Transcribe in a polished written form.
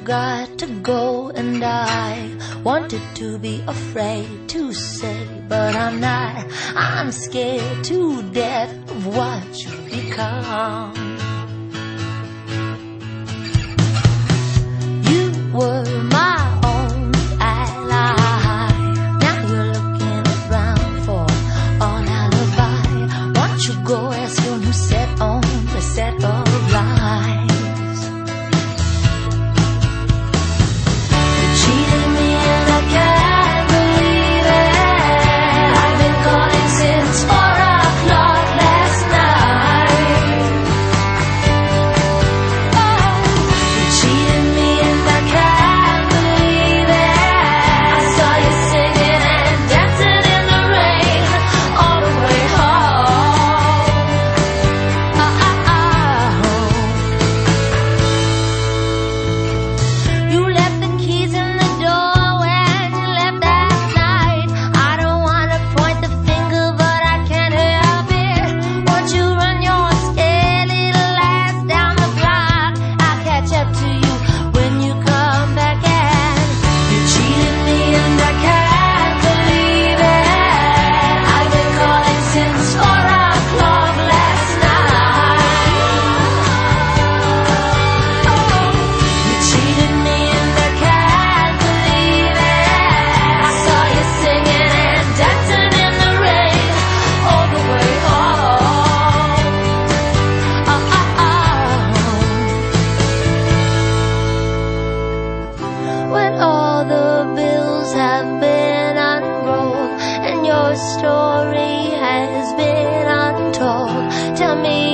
got to go, and I wanted to be afraid to say, but I'm not. I'm scared to death of what you become. You were my only ally. Now you're looking around for an alibi. Once you go, ask your new set on the set of lies. You cheated me and I can't believe it. I've been calling since 4 o'clock last night. Oh, you cheated me and I can't believe it. I saw you singing and dancing in the rain all the way home. You left the keys in the door when you left that night. I don't wanna point the finger, but I can't help it. Won't you run your scared little ass down the block? I'll catch up to you when you come back, and you cheated me and I can't believe it. I've been calling since 4 o'clock last night. Oh, you cheated me and I can't believe it. I saw you singing and dancing in the rain all the way home. When all the bills have been unrolled and your story has been untold, tell me